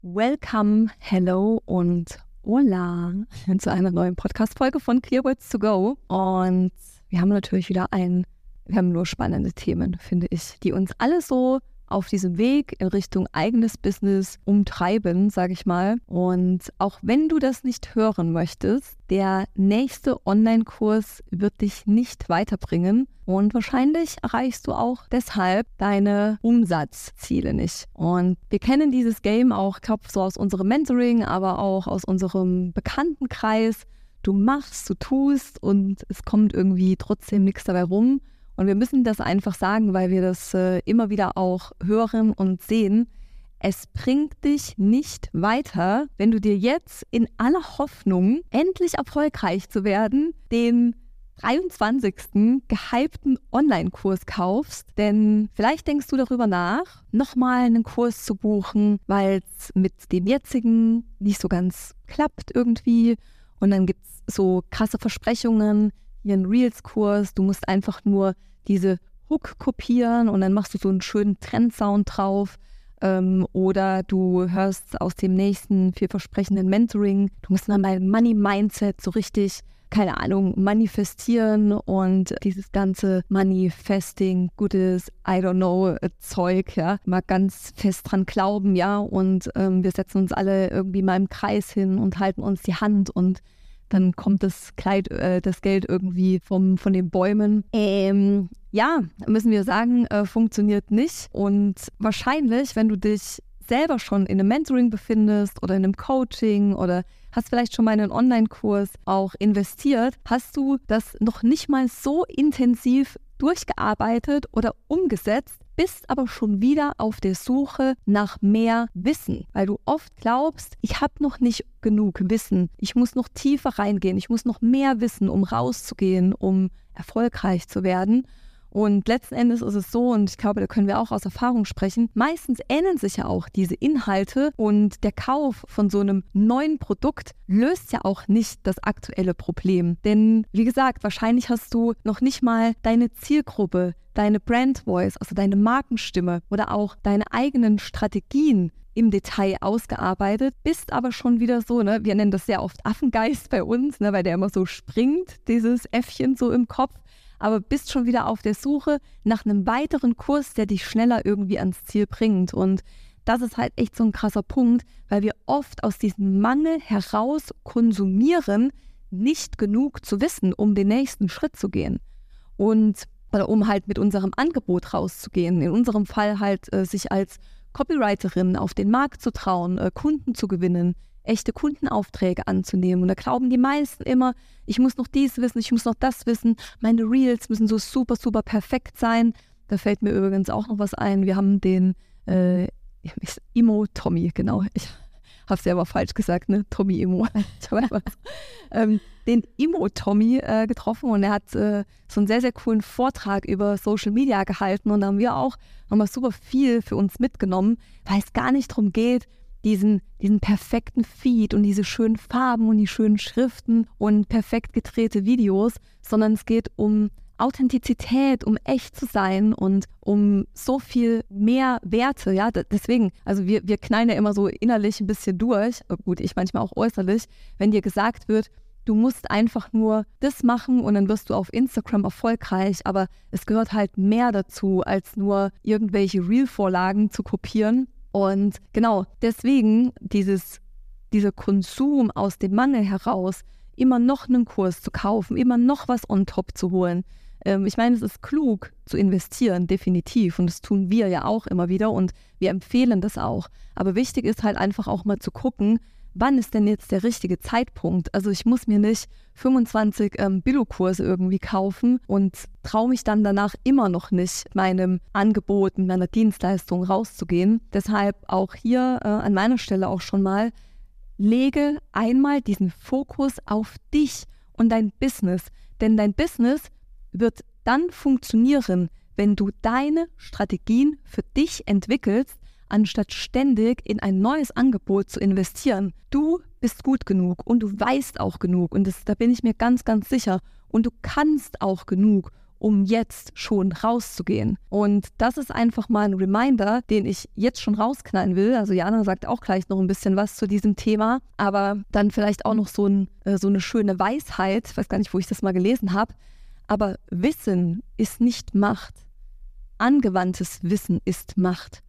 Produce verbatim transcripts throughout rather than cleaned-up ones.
Welcome, hello und hola zu einer neuen Podcast-Folge von Clear Words to Go. Und wir haben natürlich wieder ein, wir haben nur spannende Themen, finde ich, die uns alle so auf diesem Weg in Richtung eigenes Business umtreiben, sage ich mal. Und auch wenn du das nicht hören möchtest, der nächste Online-Kurs wird dich nicht weiterbringen. Und wahrscheinlich erreichst du auch deshalb deine Umsatzziele nicht. Und wir kennen dieses Game auch, ich glaube, so aus unserem Mentoring, aber auch aus unserem Bekanntenkreis. Du machst, du tust und es kommt irgendwie trotzdem nichts dabei rum. Und wir müssen das einfach sagen, weil wir das äh, immer wieder auch hören und sehen. Es bringt dich nicht weiter, wenn du dir jetzt in aller Hoffnung, endlich erfolgreich zu werden, den dreiundzwanzigsten gehypten Online-Kurs kaufst. Denn vielleicht denkst du darüber nach, nochmal einen Kurs zu buchen, weil es mit dem jetzigen nicht so ganz klappt irgendwie. Und dann gibt es so krasse Versprechungen, hier ein Reels-Kurs, du musst einfach nur diese Hook kopieren und dann machst du so einen schönen Trendsound drauf. Ähm, oder du hörst aus dem nächsten vielversprechenden Mentoring, du musst dann mein Money-Mindset so richtig, keine Ahnung, manifestieren und dieses ganze Manifesting, gutes, I don't know, Zeug, ja, mal ganz fest dran glauben, ja, und ähm, wir setzen uns alle irgendwie mal im Kreis hin und halten uns die Hand und dann kommt das Kleid, äh, das Geld irgendwie vom, von den Bäumen. Ähm, ja, müssen wir sagen, äh, funktioniert nicht. Und wahrscheinlich, wenn du dich selber schon in einem Mentoring befindest oder in einem Coaching oder hast vielleicht schon mal in einen Online-Kurs auch investiert, hast du das noch nicht mal so intensiv durchgearbeitet oder umgesetzt, bist aber schon wieder auf der Suche nach mehr Wissen, weil du oft glaubst, ich habe noch nicht genug Wissen, ich muss noch tiefer reingehen, ich muss noch mehr wissen, um rauszugehen, um erfolgreich zu werden. Und letzten Endes ist es so, und ich glaube, da können wir auch aus Erfahrung sprechen, meistens ähneln sich ja auch diese Inhalte und der Kauf von so einem neuen Produkt löst ja auch nicht das aktuelle Problem. Denn wie gesagt, wahrscheinlich hast du noch nicht mal deine Zielgruppe, deine Brand Voice, also deine Markenstimme oder auch deine eigenen Strategien im Detail ausgearbeitet, bist aber schon wieder so, ne, wir nennen das sehr oft Affengeist bei uns, ne, weil der immer so springt, dieses Äffchen so im Kopf, aber bist schon wieder auf der Suche nach einem weiteren Kurs, der dich schneller irgendwie ans Ziel bringt. Und das ist halt echt so ein krasser Punkt, weil wir oft aus diesem Mangel heraus konsumieren, nicht genug zu wissen, um den nächsten Schritt zu gehen. Und oder um halt mit unserem Angebot rauszugehen. In unserem Fall halt äh, sich als Copywriterin auf den Markt zu trauen, äh, Kunden zu gewinnen, echte Kundenaufträge anzunehmen. Und da glauben die meisten immer, ich muss noch dies wissen, ich muss noch das wissen, meine Reels müssen so super, super perfekt sein. Da fällt mir übrigens auch noch was ein. Wir haben den äh, Immo-Tommy, genau, ich habe es ja aber falsch gesagt, ne? Tommy Immo. ähm, den Immo-Tommy äh, getroffen und er hat äh, so einen sehr, sehr coolen Vortrag über Social Media gehalten und da haben wir auch nochmal super viel für uns mitgenommen, weil es gar nicht darum geht, diesen, diesen perfekten Feed und diese schönen Farben und die schönen Schriften und perfekt gedrehte Videos, sondern es geht um Authentizität, um echt zu sein und um so viel mehr Werte, ja, D- deswegen, also wir, wir knallen ja immer so innerlich ein bisschen durch, gut, ich manchmal auch äußerlich, wenn dir gesagt wird, du musst einfach nur das machen und dann wirst du auf Instagram erfolgreich, aber es gehört halt mehr dazu, als nur irgendwelche Reel-Vorlagen zu kopieren. Und genau, deswegen dieses, dieser Konsum aus dem Mangel heraus, immer noch einen Kurs zu kaufen, immer noch was on top zu holen. Ähm, ich meine, es ist klug zu investieren, definitiv. Und das tun wir ja auch immer wieder und wir empfehlen das auch. Aber wichtig ist halt einfach auch mal zu gucken, wann ist denn jetzt der richtige Zeitpunkt? Also ich muss mir nicht fünfundzwanzig ähm, Billo-Kurse irgendwie kaufen und traue mich dann danach immer noch nicht, mit meinem Angebot, mit meiner Dienstleistung rauszugehen. Deshalb auch hier äh, an meiner Stelle auch schon mal, lege einmal diesen Fokus auf dich und dein Business. Denn dein Business wird dann funktionieren, wenn du deine Strategien für dich entwickelst, anstatt ständig in ein neues Angebot zu investieren. Du bist gut genug und du weißt auch genug und das, da bin ich mir ganz, ganz sicher. Und du kannst auch genug, um jetzt schon rauszugehen. Und das ist einfach mal ein Reminder, den ich jetzt schon rausknallen will. Also Jana sagt auch gleich noch ein bisschen was zu diesem Thema, aber dann vielleicht auch noch so, ein, so eine schöne Weisheit, ich weiß gar nicht, wo ich das mal gelesen habe, aber Wissen ist nicht Macht. Angewandtes Wissen ist Macht.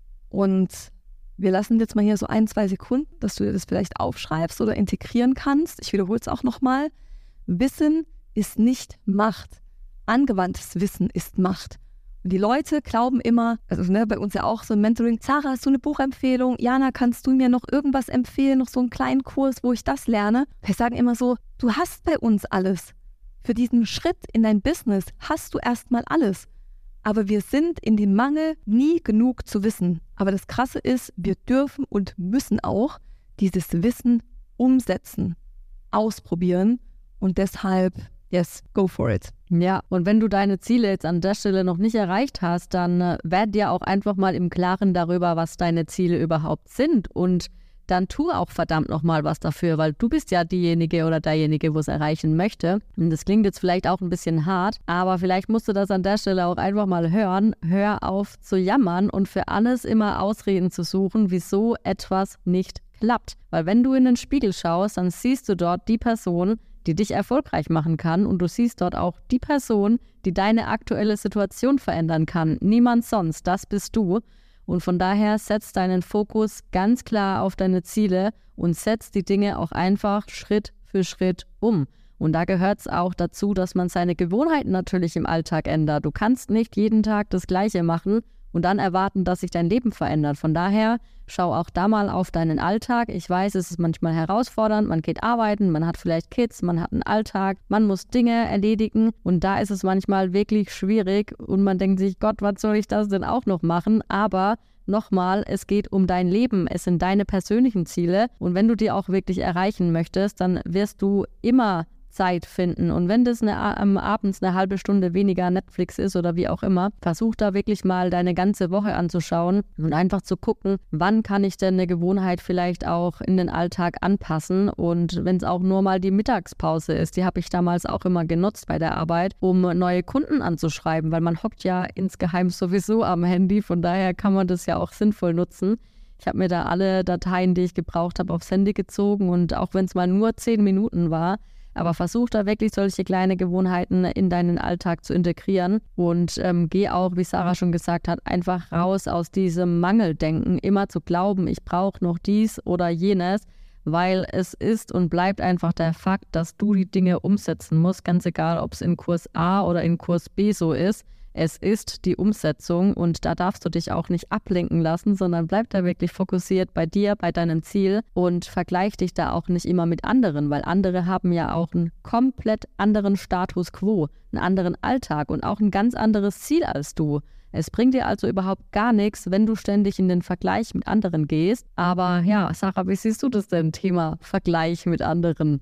Und wir lassen jetzt mal hier so ein, zwei Sekunden, dass du dir das vielleicht aufschreibst oder integrieren kannst. Ich wiederhole es auch nochmal. Wissen ist nicht Macht. Angewandtes Wissen ist Macht. Und die Leute glauben immer, also ne, bei uns ja auch so im Mentoring, Sarah, hast du eine Buchempfehlung? Jana, kannst du mir noch irgendwas empfehlen? Noch so einen kleinen Kurs, wo ich das lerne? Wir sagen immer so, du hast bei uns alles. Für diesen Schritt in dein Business hast du erstmal alles. Aber wir sind in dem Mangel, nie genug zu wissen. Aber das Krasse ist, wir dürfen und müssen auch dieses Wissen umsetzen, ausprobieren und deshalb, yes, go for it. Ja, und wenn du deine Ziele jetzt an der Stelle noch nicht erreicht hast, dann äh, werd dir auch einfach mal im Klaren darüber, was deine Ziele überhaupt sind und dann tu auch verdammt nochmal was dafür, weil du bist ja diejenige oder derjenige, wo es erreichen möchte. Und das klingt jetzt vielleicht auch ein bisschen hart, aber vielleicht musst du das an der Stelle auch einfach mal hören. Hör auf zu jammern und für alles immer Ausreden zu suchen, wieso etwas nicht klappt. Weil wenn du in den Spiegel schaust, dann siehst du dort die Person, die dich erfolgreich machen kann und du siehst dort auch die Person, die deine aktuelle Situation verändern kann. Niemand sonst, das bist du. Und von daher setz deinen Fokus ganz klar auf deine Ziele und setz die Dinge auch einfach Schritt für Schritt um. Und da gehört es auch dazu, dass man seine Gewohnheiten natürlich im Alltag ändert. Du kannst nicht jeden Tag das Gleiche machen und dann erwarten, dass sich dein Leben verändert. Von daher schau auch da mal auf deinen Alltag. Ich weiß, es ist manchmal herausfordernd, man geht arbeiten, man hat vielleicht Kids, man hat einen Alltag, man muss Dinge erledigen und da ist es manchmal wirklich schwierig und man denkt sich, Gott, was soll ich das denn auch noch machen? Aber nochmal, es geht um dein Leben, es sind deine persönlichen Ziele und wenn du die auch wirklich erreichen möchtest, dann wirst du immer Zeit finden. Und wenn das eine, ähm, abends eine halbe Stunde weniger Netflix ist oder wie auch immer, versuch da wirklich mal deine ganze Woche anzuschauen und einfach zu gucken, wann kann ich denn eine Gewohnheit vielleicht auch in den Alltag anpassen. Und wenn es auch nur mal die Mittagspause ist, die habe ich damals auch immer genutzt bei der Arbeit, um neue Kunden anzuschreiben, weil man hockt ja insgeheim sowieso am Handy, von daher kann man das ja auch sinnvoll nutzen. Ich habe mir da alle Dateien, die ich gebraucht habe, aufs Handy gezogen und auch wenn es mal nur zehn Minuten war, aber versuch da wirklich solche kleine Gewohnheiten in deinen Alltag zu integrieren und ähm, geh auch, wie Sarah schon gesagt hat, einfach raus aus diesem Mangeldenken, immer zu glauben, ich brauche noch dies oder jenes, weil es ist und bleibt einfach der Fakt, dass du die Dinge umsetzen musst, ganz egal, ob es in Kurs A oder in Kurs B so ist. Es ist die Umsetzung und da darfst du dich auch nicht ablenken lassen, sondern bleib da wirklich fokussiert bei dir, bei deinem Ziel und vergleich dich da auch nicht immer mit anderen, weil andere haben ja auch einen komplett anderen Status quo, einen anderen Alltag und auch ein ganz anderes Ziel als du. Es bringt dir also überhaupt gar nichts, wenn du ständig in den Vergleich mit anderen gehst. Aber ja, Sarah, wie siehst du das denn, Thema Vergleich mit anderen?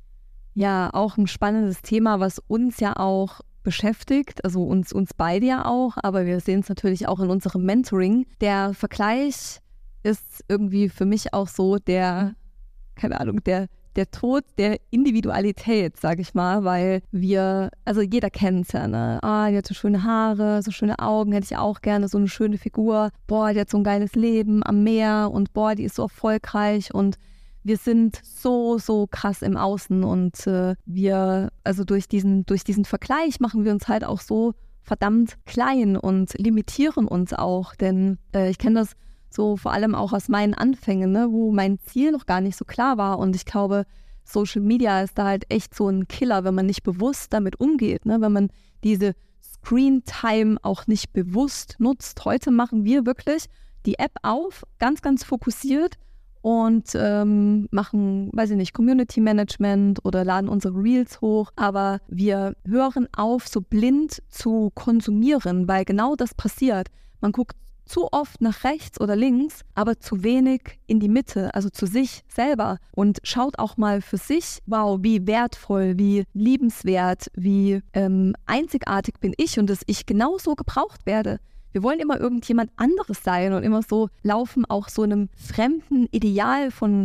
Ja, auch ein spannendes Thema, was uns ja auch beschäftigt, also uns, uns beide ja auch, aber wir sehen es natürlich auch in unserem Mentoring. Der Vergleich ist irgendwie für mich auch so der, keine Ahnung, der, der Tod der Individualität, sag ich mal, weil wir, also jeder kennt es ja, ne? Ah, die hat so schöne Haare, so schöne Augen, hätte ich auch gerne, so eine schöne Figur. Boah, die hat so ein geiles Leben am Meer und boah, die ist so erfolgreich und wir sind so, so krass im Außen und äh, wir, also durch diesen, durch diesen Vergleich machen wir uns halt auch so verdammt klein und limitieren uns auch, denn äh, ich kenne das so vor allem auch aus meinen Anfängen, ne, wo mein Ziel noch gar nicht so klar war und ich glaube, Social Media ist da halt echt so ein Killer, wenn man nicht bewusst damit umgeht, ne, wenn man diese Screen Time auch nicht bewusst nutzt. Heute machen wir wirklich die App auf, ganz, ganz fokussiert und ähm, machen, weiß ich nicht, Community Management oder laden unsere Reels hoch. Aber wir hören auf, so blind zu konsumieren, weil genau das passiert. Man guckt zu oft nach rechts oder links, aber zu wenig in die Mitte, also zu sich selber und schaut auch mal für sich, wow, wie wertvoll, wie liebenswert, wie ähm, einzigartig bin ich und dass ich genauso gebraucht werde. Wir wollen immer irgendjemand anderes sein und immer so laufen auch so einem fremden Ideal von,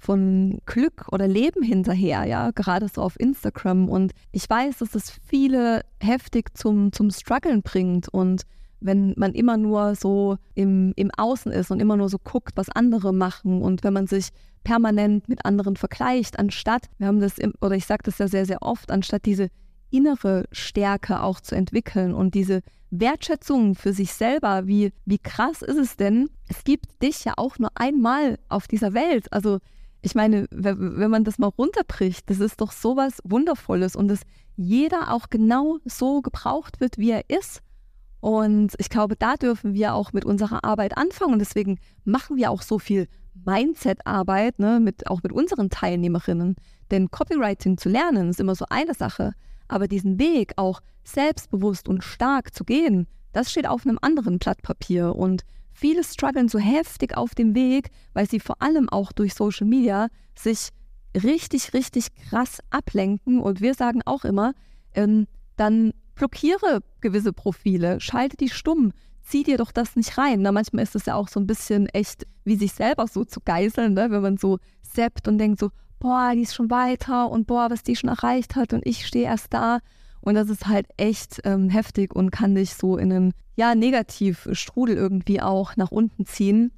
von Glück oder Leben hinterher, ja, gerade so auf Instagram. Und ich weiß, dass es viele heftig zum, zum Struggeln bringt. Und wenn man immer nur so im, im Außen ist und immer nur so guckt, was andere machen und wenn man sich permanent mit anderen vergleicht, anstatt, wir haben das, im, oder ich sage das ja sehr, sehr oft, anstatt diese innere Stärke auch zu entwickeln und diese Wertschätzung für sich selber, wie, wie krass ist es denn? Es gibt dich ja auch nur einmal auf dieser Welt. Also ich meine, wenn man das mal runterbricht, das ist doch sowas Wundervolles und dass jeder auch genau so gebraucht wird, wie er ist. Und ich glaube, da dürfen wir auch mit unserer Arbeit anfangen und deswegen machen wir auch so viel Mindset-Arbeit, ne, mit, auch mit unseren Teilnehmerinnen. Denn Copywriting zu lernen ist immer so eine Sache, aber diesen Weg auch selbstbewusst und stark zu gehen, das steht auf einem anderen Blatt Papier und viele strugglen so heftig auf dem Weg, weil sie vor allem auch durch Social Media sich richtig, richtig krass ablenken und wir sagen auch immer, ähm, dann blockiere gewisse Profile, schalte die stumm, zieh dir doch das nicht rein. Na, manchmal ist es ja auch so ein bisschen echt, wie sich selber so zu geißeln, ne? Wenn man so zappt und denkt so, boah, die ist schon weiter und boah, was die schon erreicht hat und ich stehe erst da. Und das ist halt echt ähm, heftig und kann dich so in einen, ja, Negativstrudel irgendwie auch nach unten ziehen.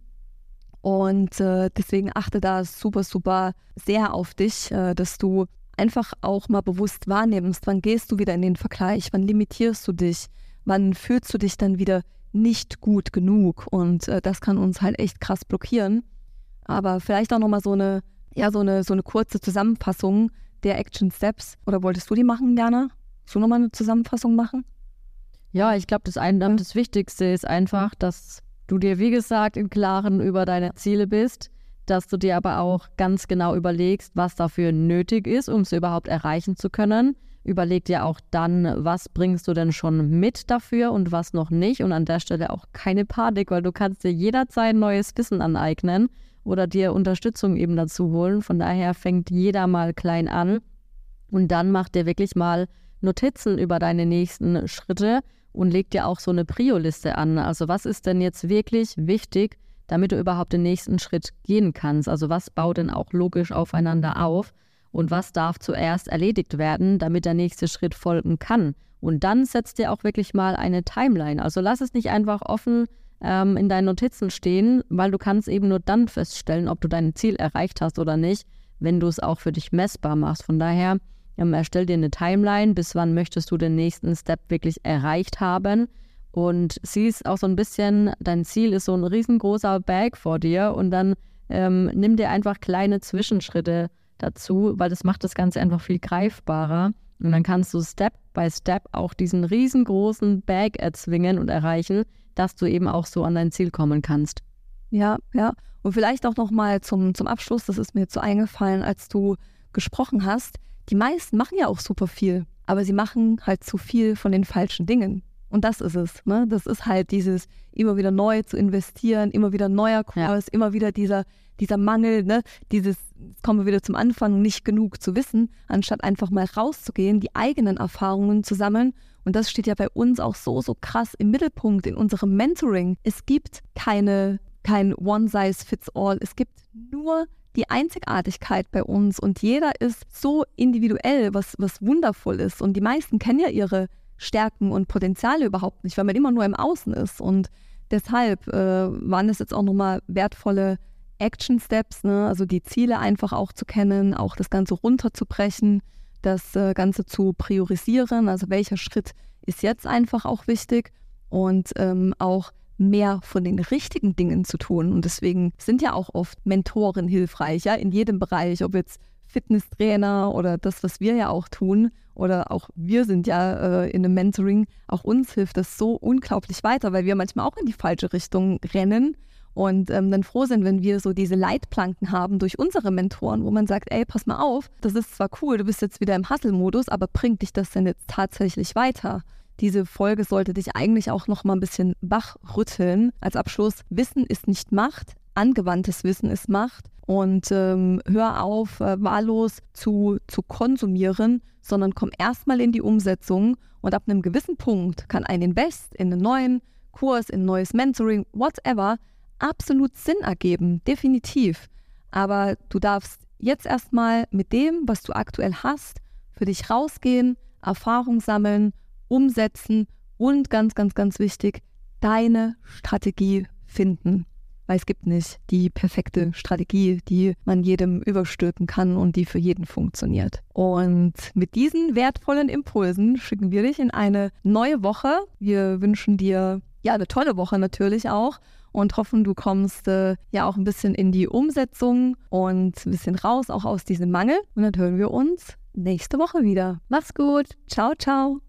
Und äh, deswegen achte da super, super sehr auf dich, äh, dass du einfach auch mal bewusst wahrnimmst, wann gehst du wieder in den Vergleich, wann limitierst du dich, wann fühlst du dich dann wieder nicht gut genug und äh, das kann uns halt echt krass blockieren. Aber vielleicht auch nochmal so eine, ja, so eine, so eine kurze Zusammenfassung der Action Steps. Oder wolltest du die machen, Jana? Willst du nochmal eine Zusammenfassung machen? Ja, ich glaube, das, ein, das Wichtigste ist einfach, dass du dir, wie gesagt, im Klaren über deine Ziele bist, dass du dir aber auch ganz genau überlegst, was dafür nötig ist, um sie überhaupt erreichen zu können. Überleg dir auch dann, was bringst du denn schon mit dafür und was noch nicht. Und an der Stelle auch keine Panik, weil du kannst dir jederzeit neues Wissen aneignen oder dir Unterstützung eben dazu holen. Von daher fängt jeder mal klein an und dann mach dir wirklich mal Notizen über deine nächsten Schritte und leg dir auch so eine Prio-Liste an. Also was ist denn jetzt wirklich wichtig, damit du überhaupt den nächsten Schritt gehen kannst? Also was baut denn auch logisch aufeinander auf und was darf zuerst erledigt werden, damit der nächste Schritt folgen kann? Und dann setzt dir auch wirklich mal eine Timeline. Also lass es nicht einfach offen ähm, in deinen Notizen stehen, weil du kannst eben nur dann feststellen, ob du dein Ziel erreicht hast oder nicht, wenn du es auch für dich messbar machst. Von daher ähm, erstell dir eine Timeline, bis wann möchtest du den nächsten Step wirklich erreicht haben. Und siehst auch so ein bisschen, dein Ziel ist so ein riesengroßer Berg vor dir und dann ähm, nimm dir einfach kleine Zwischenschritte dazu, weil das macht das Ganze einfach viel greifbarer. Und dann kannst du Step by Step auch diesen riesengroßen Berg erzwingen und erreichen, dass du eben auch so an dein Ziel kommen kannst. Ja, ja. Und vielleicht auch nochmal zum, zum Abschluss, das ist mir jetzt so eingefallen, als du gesprochen hast, die meisten machen ja auch super viel, aber sie machen halt zu viel von den falschen Dingen. Und das ist es, ne? Das ist halt dieses immer wieder neu zu investieren, immer wieder neuer Kurs, ja. immer wieder dieser, dieser Mangel, ne? Dieses, jetzt kommen wir wieder zum Anfang, nicht genug zu wissen, anstatt einfach mal rauszugehen, die eigenen Erfahrungen zu sammeln. Und das steht ja bei uns auch so, so krass im Mittelpunkt in unserem Mentoring. Es gibt keine, kein One-Size-Fits-All. Es gibt nur die Einzigartigkeit bei uns und jeder ist so individuell, was, was wundervoll ist. Und die meisten kennen ja ihre Stärken und Potenziale überhaupt nicht, weil man immer nur im Außen ist. Und deshalb äh, waren es jetzt auch nochmal wertvolle Action Steps, ne? Also die Ziele einfach auch zu kennen, auch das Ganze runterzubrechen, das äh, Ganze zu priorisieren. Also welcher Schritt ist jetzt einfach auch wichtig und ähm, auch mehr von den richtigen Dingen zu tun. Und deswegen sind ja auch oft Mentoren hilfreich, ja, in jedem Bereich, ob jetzt Fitnesstrainer oder das, was wir ja auch tun, oder auch wir sind ja äh, in einem Mentoring, auch uns hilft das so unglaublich weiter, weil wir manchmal auch in die falsche Richtung rennen und ähm, dann froh sind, wenn wir so diese Leitplanken haben durch unsere Mentoren, wo man sagt, ey, pass mal auf, das ist zwar cool, du bist jetzt wieder im Hustle-Modus, aber bringt dich das denn jetzt tatsächlich weiter? Diese Folge sollte dich eigentlich auch noch mal ein bisschen wachrütteln. Als Abschluss, Wissen ist nicht Macht, angewandtes Wissen ist Macht. Und ähm, hör auf, äh, wahllos zu, zu konsumieren, sondern komm erstmal in die Umsetzung und ab einem gewissen Punkt kann ein Invest in einen neuen Kurs, in ein neues Mentoring, whatever, absolut Sinn ergeben, definitiv. Aber du darfst jetzt erstmal mit dem, was du aktuell hast, für dich rausgehen, Erfahrung sammeln, umsetzen und ganz, ganz, ganz wichtig, deine Strategie finden. Weil es gibt nicht die perfekte Strategie, die man jedem überstülpen kann und die für jeden funktioniert. Und mit diesen wertvollen Impulsen schicken wir dich in eine neue Woche. Wir wünschen dir ja eine tolle Woche natürlich auch und hoffen, du kommst äh, ja auch ein bisschen in die Umsetzung und ein bisschen raus, auch aus diesem Mangel. Und dann hören wir uns nächste Woche wieder. Mach's gut. Ciao, ciao.